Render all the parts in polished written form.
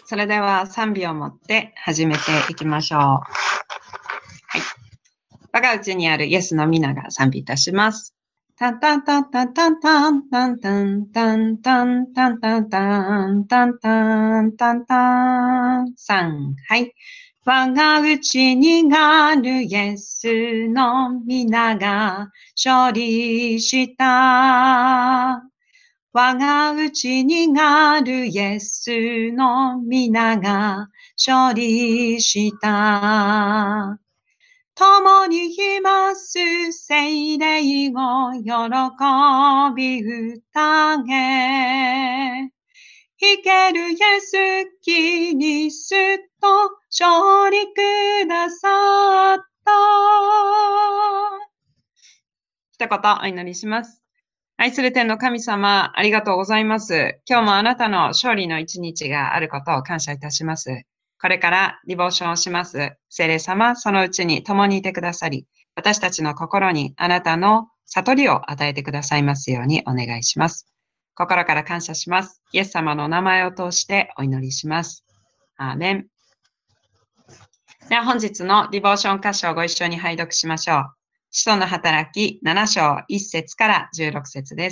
それでは賛美を持って始めていきましょう。はい。我が家にあるイエスの皆が賛美いたします。タンタンタンタンタンタンタンタンタンタンタンタンタンタンタンタンタン3、はい。我が家にあるイエスの皆が勝利した。我が家にあるイエスの皆が勝利した。共にいます聖霊を喜び歌え。生けるイエスキリスト勝利くださった。一言お祈りします。愛する天の神様、ありがとうございます。今日もあなたの勝利の一日があることを感謝いたします。これからリボーションをします。聖霊様、そのうちに共にいてくださり、私たちの心にあなたの悟りを与えてくださいますようにお願いします。心から感謝します。イエス様の名前を通してお祈りします。アーメン。では本日のリボーション箇所をご一緒に拝読しましょう。使徒の働き7章1節から16節です。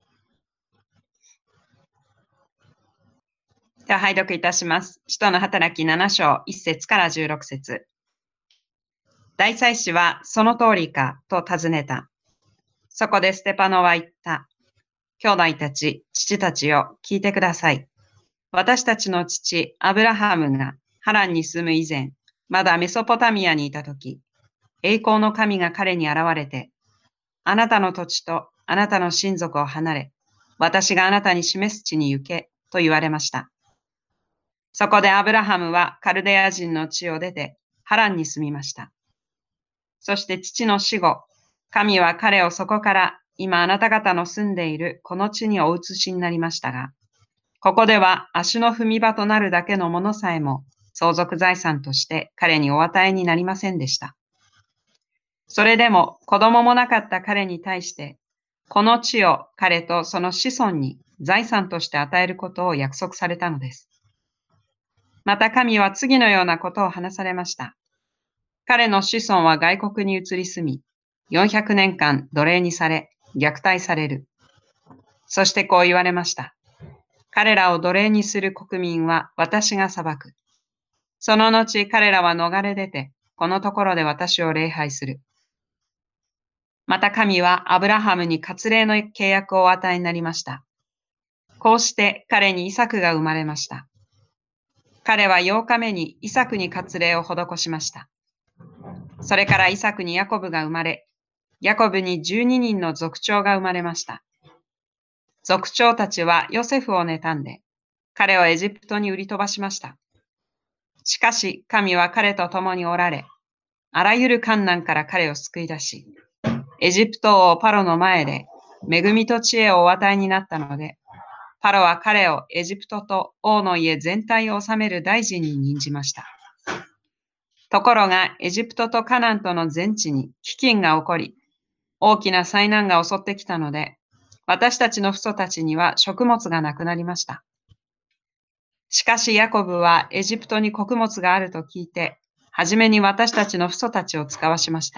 では拝読いたします。使徒の働き7章1節から16節。大祭司はその通りかと尋ねた。そこでステパノは言った。兄弟たち、父たちよ、聞いてください。私たちの父、アブラハムがハランに住む以前、まだメソポタミアにいたとき、栄光の神が彼に現れて、あなたの土地とあなたの親族を離れ、私があなたに示す地に行けと言われました。そこでアブラハムはカルデア人の地を出てハランに住みました。そして父の死後、神は彼をそこから今あなた方の住んでいるこの地にお移しになりましたが、ここでは足の踏み場となるだけのものさえも相続財産として彼にお与えになりませんでした。それでも子供もなかった彼に対して、この地を彼とその子孫に財産として与えることを約束されたのです。また神は次のようなことを話されました。彼の子孫は外国に移り住み、400年間奴隷にされ、虐待される。そしてこう言われました。彼らを奴隷にする国民は私が裁く。その後彼らは逃れ出て、このところで私を礼拝する。また神はアブラハムに割礼の契約をお与えになりました。こうして彼にイサクが生まれました。彼は8日目にイサクに割礼を施しました。それからイサクにヤコブが生まれ、ヤコブに12人の族長が生まれました。族長たちはヨセフを妬んで、彼をエジプトに売り飛ばしました。しかし神は彼と共におられ、あらゆる困難から彼を救い出し、エジプト王パロの前で恵みと知恵をお与えになったので、パロは彼をエジプトと王の家全体を治める大臣に任じました。ところがエジプトとカナンとの全地に飢饉が起こり、大きな災難が襲ってきたので、私たちの父祖たちには食物がなくなりました。しかしヤコブはエジプトに穀物があると聞いて、はじめに私たちの父祖たちを使わしました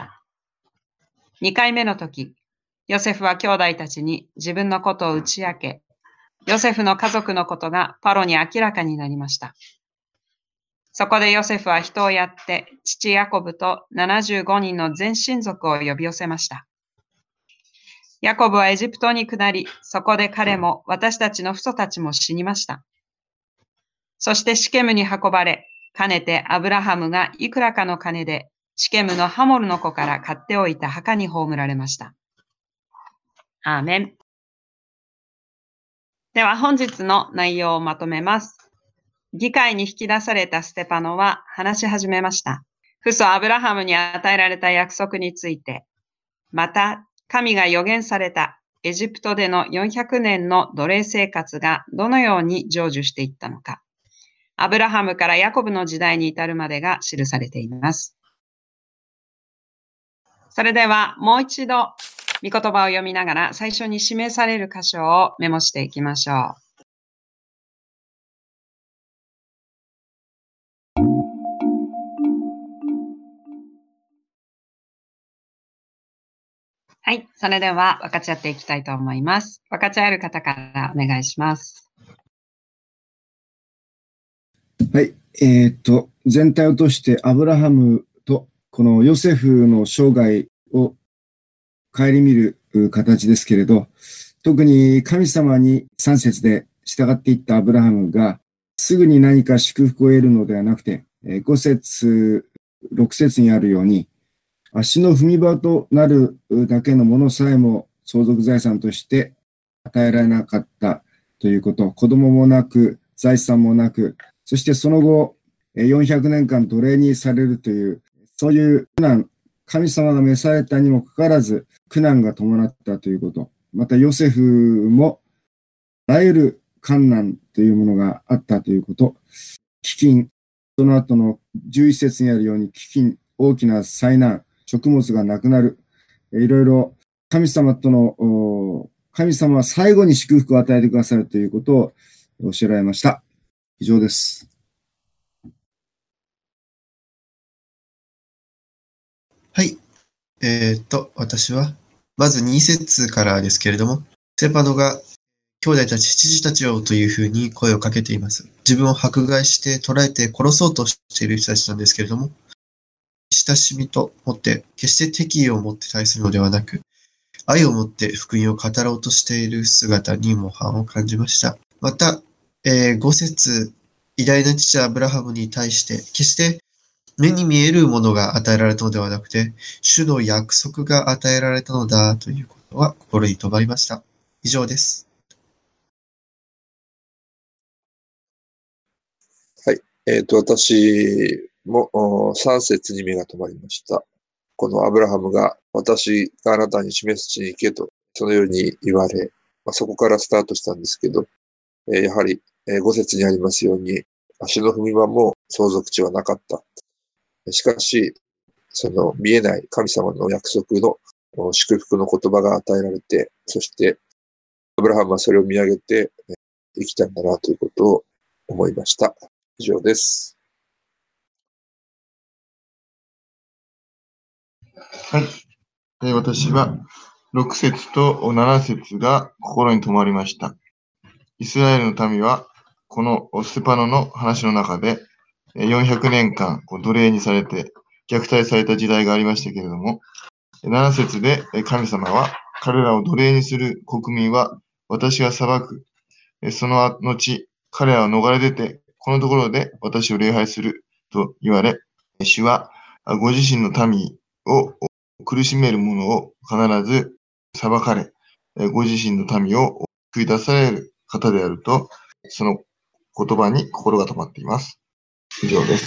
。2回目の時、ヨセフは兄弟たちに自分のことを打ち明け、ヨセフの家族のことがパロに明らかになりました。そこでヨセフは人をやって、父ヤコブと75人の全親族を呼び寄せました。ヤコブはエジプトに下り、そこで彼も私たちの父祖たちも死にました。そしてシケムに運ばれ、かねてアブラハムがいくらかの金でシケムのハモルの子から買っておいた墓に葬られました。アーメン。では本日の内容をまとめます。議会に引き出されたステパノは話し始めました。父祖アブラハムに与えられた約束について、また神が予言されたエジプトでの400年の奴隷生活がどのように成就していったのか、アブラハムからヤコブの時代に至るまでが記されています。それではもう一度御言葉を読みながら最初に指名される箇所をメモしていきましょう。 はい。それでは分かち合っていきたいと思います。分かち合える方からお願いします。 はい。全体を通してアブラハムとこのヨセフの生涯を顧みる形ですけれど、特に神様に3節で従っていったアブラハムがすぐに何か祝福を得るのではなくて、5節、6節にあるように、足の踏み場となるだけのものさえも相続財産として与えられなかったということ、子供もなく、財産もなく、そしてその後、400年間奴隷にされるという、そういう苦難、神様が召されたにもかかわらず、苦難が伴ったということ。また、ヨセフも、あらゆる困難というものがあったということ。飢饉、その後の11節にあるように、飢饉、大きな災難、食物がなくなる。いろいろ神様は最後に祝福を与えてくださるということを教えられました。以上です。 はい。私は、まず2節からですけれども、ステパノが兄弟たち、父たちよというふうに声をかけています。自分を迫害して捕らえて殺そうとしている人たちなんですけれども、親しみと持って、決して敵意を持って対するのではなく、愛を持って福音を語ろうとしている姿に模範を感じました。また、5節、偉大な父アブラハムに対して、決して目に見えるものが与えられたのではなくて、主の約束が与えられたのだということは心に留まりました。以上です。 はい。私も3節に目が留まりました。このアブラハムが私があなたに示す地に行けと、そのように言われ、そこからスタートしたんですけど、やはり5節にありますように、足の踏み場も相続地はなかった。しかし、その見えない神様の約束の祝福の言葉が与えられて、そしてアブラハムはそれを見上げて生きたんだなということを思いました。以上です。 はい。私は6節と7節が心に留まりました。イスラエルの民はこのステパノの話の中で400年間奴隷にされて虐待された時代がありましたけれども、7節で神様は彼らを奴隷にする国民は私が裁く。その後、彼らは逃れ出て、このところで私を礼拝すると言われ、主はご自身の民を苦しめる者を必ず裁かれ、ご自身の民を救い出される方であると、その言葉に心が止まっています。以上です。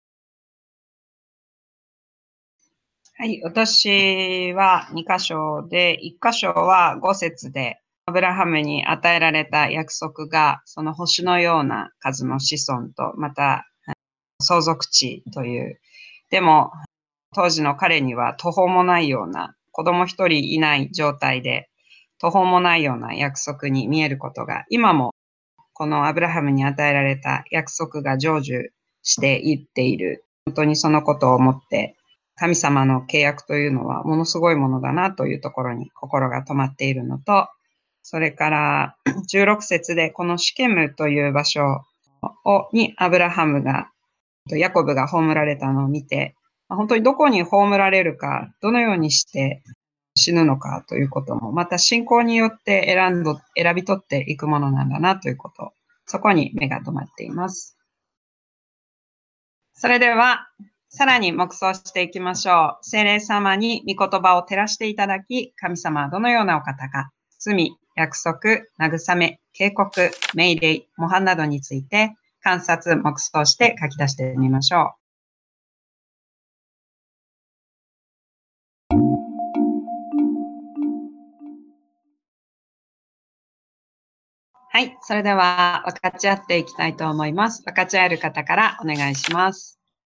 はい、私は2箇所で、1箇所は5節で、アブラハムに与えられた約束が、その星のような数の子孫と、また相続地という、でも当時の彼には途方もないような、子供一人いない状態で、途方もないような約束に見えることが、今もこのアブラハムに与えられた約束が成就していっている。本当にそのことを思って、神様の契約というのはものすごいものだなというところに心が止まっているのと、それから16節でこのシケムという場所にアブラハムが、ヤコブが葬られたのを見て、本当にどこに葬られるか、どのようにして死ぬのかということも、また信仰によって選び取っていくものなんだなということ、そこに目が止まっています。それでは、さらに黙想していきましょう。聖霊様に御言葉を照らしていただき、神様はどのようなお方か、罪、約束、慰め、警告、命令、模範などについて観察、黙想して書き出してみましょう。はい。それでは分かち合っていきたいと思います。分かち合える方からお願いします。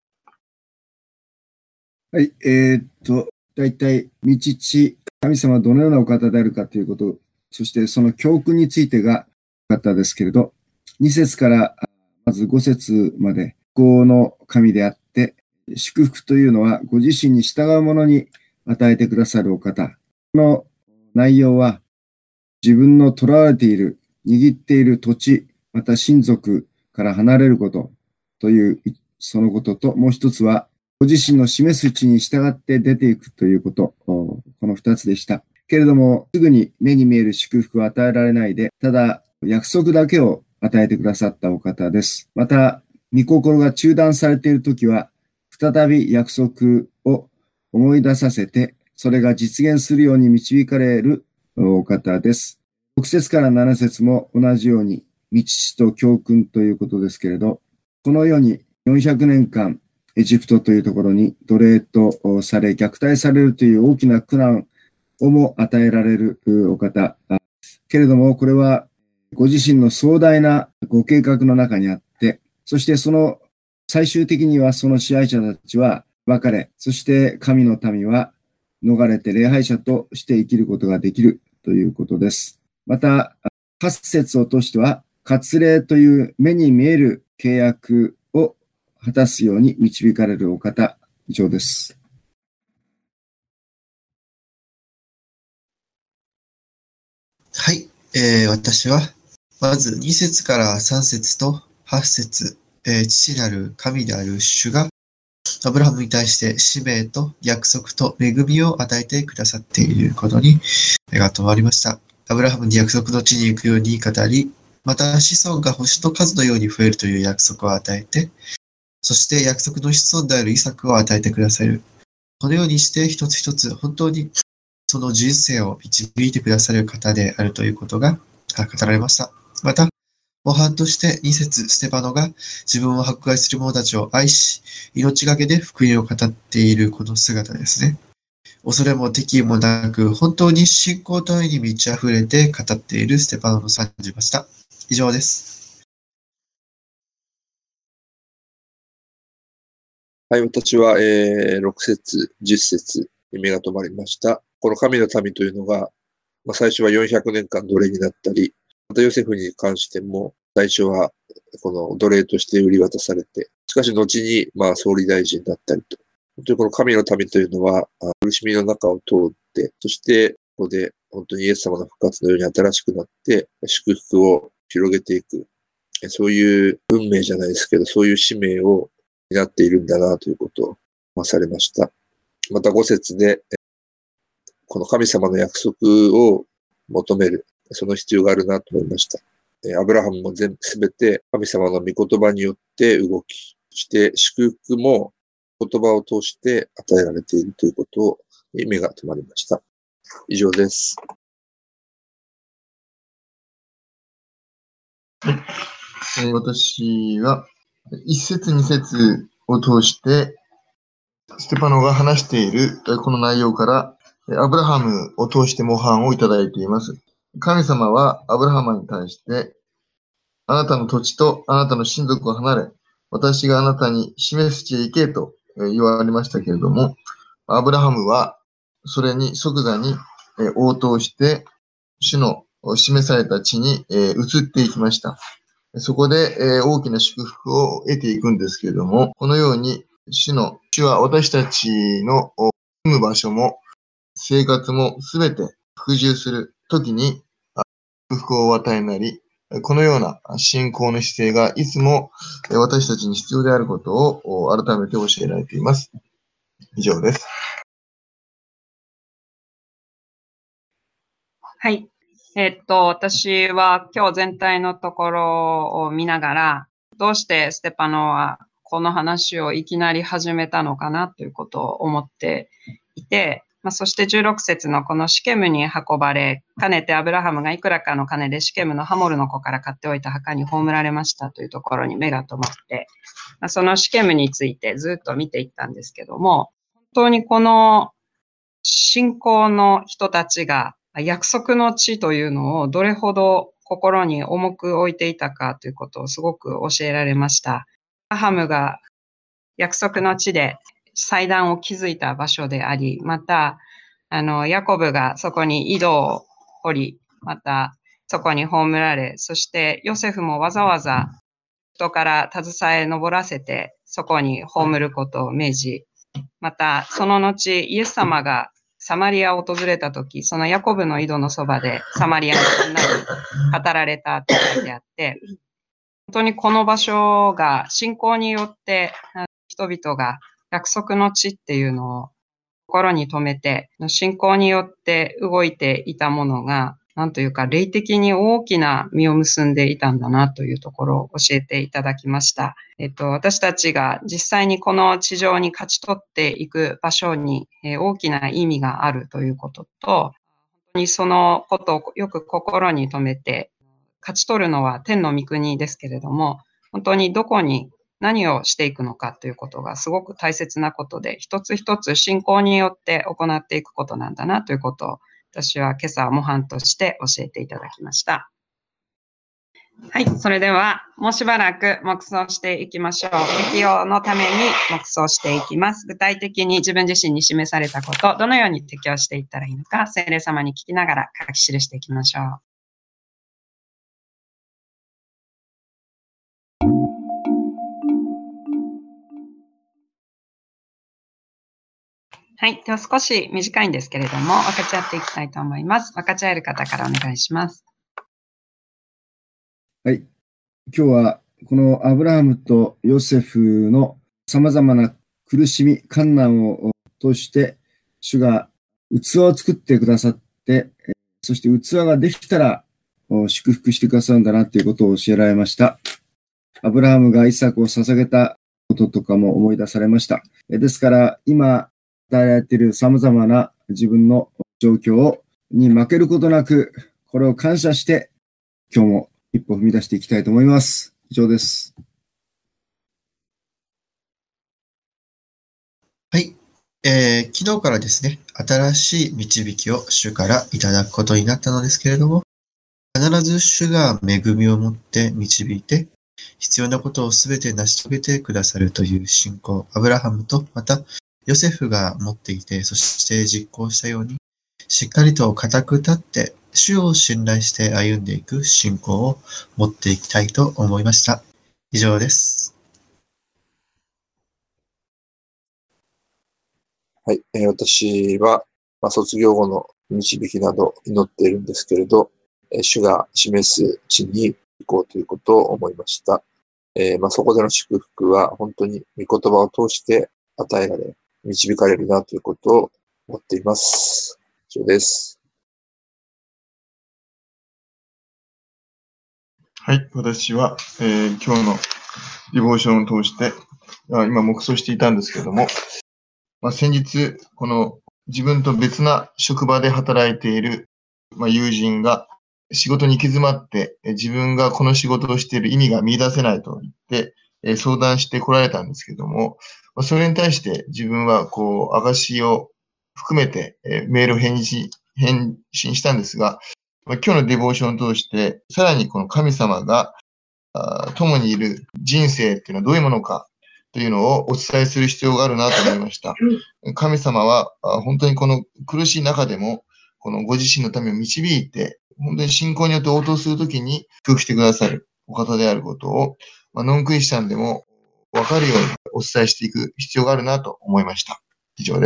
はい。大体、道地、神様はどのようなお方であるかということ、そしてその教訓についてが方ですけれど、2節からまず5節まで、福音の神であって、祝福というのはご自身に従う者に与えてくださるお方。 この内容は、自分の囚われている、握っている土地、また親族から離れることという、そのことと、もう一つは、ご自身の示す地に従って出ていくということ、この二つでした。けれども、すぐに目に見える祝福を与えられないで、ただ約束だけを与えてくださったお方です。また、御心が中断されているときは、再び約束を思い出させて、それが実現するように導かれるお方です。6節から7節も同じように、道師と教訓ということですけれど、このように400年間、エジプトというところに奴隷とされ、虐待されるという大きな苦難をも与えられるお方。けれども、これはご自身の壮大なご計画の中にあって、そしてその最終的にはその支配者たちは別れ、そして神の民は逃れて礼拝者として生きることができるということです。また、8節を通しては、割礼という目に見える契約を果たすように導かれるお方、以上です。 はい、私は、まず2節から3節と8節、父なる神である主が、アブラハムに対して使命と約束と恵みを与えてくださっていることに目が留まりました。アブラハムに約束の地に行くように語り、また子孫が星の数のように増えるという約束を与えて、そして約束の子孫であるイサクを与えてくださる。このようにして一つ一つ本当にその人生を導いてくださる方であるということが語られました。また、模範として2節ステパノが自分を迫害する者たちを愛し、命がけで福音を語っているこの姿ですね。恐れも敵意もなく、本当に信仰と愛に満ち溢れて語っているステパノの賛じました。以上です。 はい、私は、6節、10節に目が留まりました。この神の民というのが、最初は400年間奴隷になったり、またヨセフに関しても、最初はこの奴隷として売り渡されて、しかし後に総理大臣になったりと。本当にこの神の民というのは、苦しみの中を通って、そしてここで本当にイエス様の復活のように新しくなって、祝福を広げていく。そういう運命じゃないですけど、そういう使命を担っているんだなということをされました。また5節で、この神様の約束を求める、その必要があるなと思いました。アブラハムもすべて神様の御言葉によって動き、そして祝福も言葉を通して与えられているということに目が留まりました。以上です。 私は1節2節を通してステパノが話しているこの内容からアブラハムを通して模範をいただいています。神様はアブラハムに対して、あなたの土地とあなたの親族を離れ、私があなたに示す地へ行けと言われましたけれども、アブラハムはそれに即座に応答して、主の示された地に移っていきました。そこで大きな祝福を得ていくんですけれども、このように主は私たちの住む場所も生活もすべて服従するときに祝福をお与えになり、このような信仰の姿勢がいつも私たちに必要であることを改めて教えられています。以上です。 はい。私は今日全体のところを見ながら、どうしてステパノはこの話をいきなり始めたのかなということを思っていて、そして16節のこのシケムに運ばれ、かねてアブラハムがいくらかの金でシケムのハモルの子から買っておいた墓に葬られましたというところに目が留まって、そのシケムについてずっと見ていったんですけども、本当にこの信仰の人たちが約束の地というのをどれほど心に重く置いていたかということをすごく教えられました。アブラハムが約束の地で祭壇を築いた場所であり、また、ヤコブがそこに井戸を掘り、またそこに葬られ、そしてヨセフもわざわざ人から携え登らせてそこに葬ることを命じ、またその後イエス様がサマリアを訪れたとき、そのヤコブの井戸のそばでサマリアの女に語られたって書いてあって、本当にこの場所が信仰によって人々が約束の地っていうのを心に留めて、信仰によって動いていたものが、なんというか、霊的に大きな実を結んでいたんだなというところを教えていただきました。私たちが実際にこの地上に勝ち取っていく場所に、大きな意味があるということと、本当にそのことをよく心に留めて、勝ち取るのは天の御国ですけれども、本当にどこに何をしていくのかということがすごく大切なことで、一つ一つ信仰によって行っていくことなんだなということを、私は今朝模範として教えていただきました。はい、それではもうしばらく黙想していきましょう。適用のために黙想していきます。具体的に自分自身に示されたこと、どのように適用していったらいいのか、聖霊様に聞きながら書き記していきましょう。はい。では少し短いんですけれども、分かち合っていきたいと思います。分かち合える方からお願いします。 はい。今日は、このアブラハムとヨセフの様々な苦しみ、困難を通して、主が器を作ってくださって、そして器ができたら祝福してくださるんだなということを教えられました。アブラハムがイサクを捧げたこととかも思い出されました。ですから、今、与えられている様々な自分の状況に負けることなく、これを感謝して、今日も一歩踏み出していきたいと思います。以上です。 はい。昨日からですね、新しい導きを主からいただくことになったのですけれども、必ず主が恵みを持って導いて、必要なことをすべて成し遂げてくださるという信仰、アブラハムとまたヨセフが持っていて、そして実行したように、しっかりと固く立って、主を信頼して歩んでいく信仰を持っていきたいと思いました。以上です。 はい。私は、卒業後の導きなど祈っているんですけれど、主が示す地に行こうということを思いました。そこでの祝福は本当に御言葉を通して与えられ、導かれるなということを思っています。以上です。 はい。私は、今日のディボーションを通して、今黙想していたんですけども、先日、この自分と別な職場で働いている、友人が仕事に行き詰まって、自分がこの仕事をしている意味が見出せないと言って、相談してこられたんですけども、それに対して自分は証を含めて、メールを返信したんですが、今日のデボーションを通して、さらにこの神様が共にいる人生っていうのはどういうものかというのをお伝えする必要があるなと思いました。神様は本当にこの苦しい中でも、このご自身のためを導いて、本当に信仰によって応答するときに祝福してくださるお方であることを、ノンクリスチャンでも分かるようにお伝えしていく必要があるなと思いました。以上です。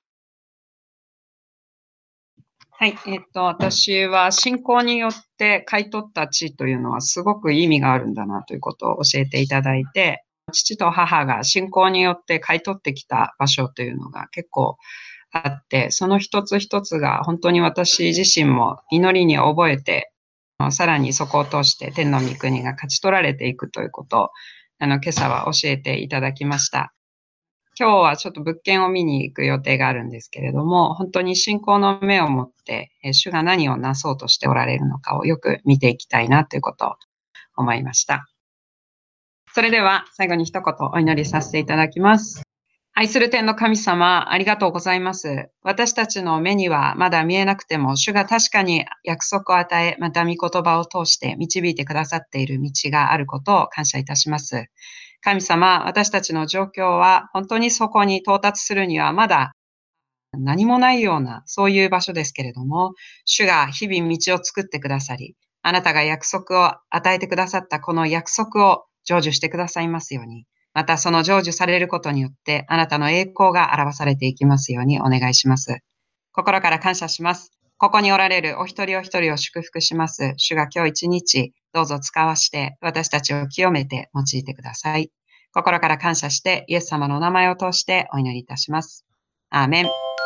はい。私は信仰によって買い取った地というのはすごく意味があるんだなということを教えていただいて、父と母が信仰によって買い取ってきた場所というのが結構あって、その一つ一つが本当に私自身も祈りに覚えて、さらにそこを通して天の御国が勝ち取られていくということを、今朝は教えていただきました。今日はちょっと物件を見に行く予定があるんですけれども、本当に信仰の目を持って、主が何をなそうとしておられるのかをよく見ていきたいなということを思いました。それでは最後に一言お祈りさせていただきます。愛する天の神様、ありがとうございます。私たちの目にはまだ見えなくても、主が確かに約束を与え、また御言葉を通して導いてくださっている道があることを感謝いたします。神様、私たちの状況は本当にそこに到達するにはまだ何もないような、そういう場所ですけれども、主が日々道を作ってくださり、あなたが約束を与えてくださったこの約束を成就してくださいますように、またその成就されることによって、あなたの栄光が表されていきますようにお願いします。 心から感謝します。ここにおられるお一人お一人を祝福します。主が今日一日、どうぞ使わして私たちを清めて用いてください。心から感謝して、イエス様のお名前を通してお祈りいたします。アーメン。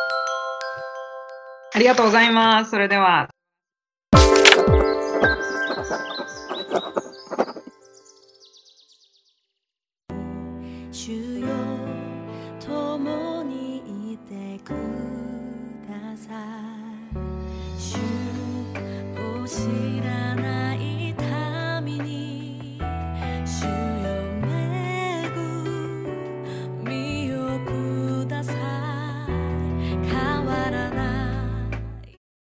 ありがとうございます。それでは。 主よ、共にいてください。主を知らない民に、主よ、恵みをください。変わらない。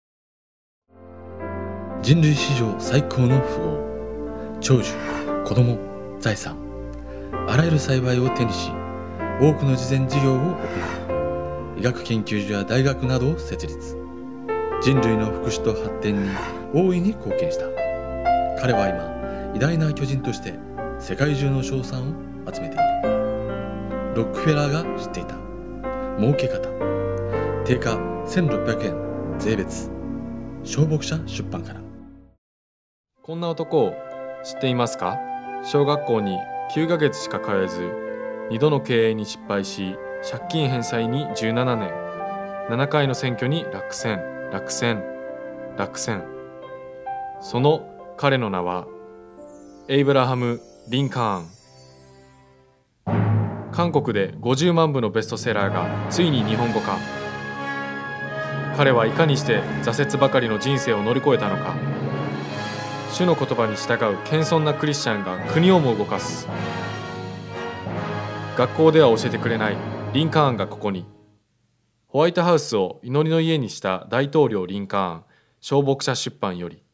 人類史上最高の富豪、長寿、子供、財産、あらゆる幸いを手にし、多くの慈善事業を行い、医学研究所や大学などを設立。人類の福祉と発展に大いに貢献した。彼は今、偉大な巨人として世界中の称賛を集めている。ロックフェラーが知っていた儲け方。定価1600円税別。小牧者出版から。 こんな男を知っていますか？小学校に9ヶ月しか通えず、2度の経営に失敗し、借金返済に17年、7回の選挙に落選。その彼の名は、エイブラハム・リンカーン。韓国で50万部のベストセラーがついに日本語化。彼はいかにして挫折ばかりの人生を乗り越えたのか。主の言葉に従う謙遜なクリスチャンが国をも動かす。学校では教えてくれないリンカーンがここに。ホワイトハウスを祈りの家にした大統領リンカーン、小牧者出版より。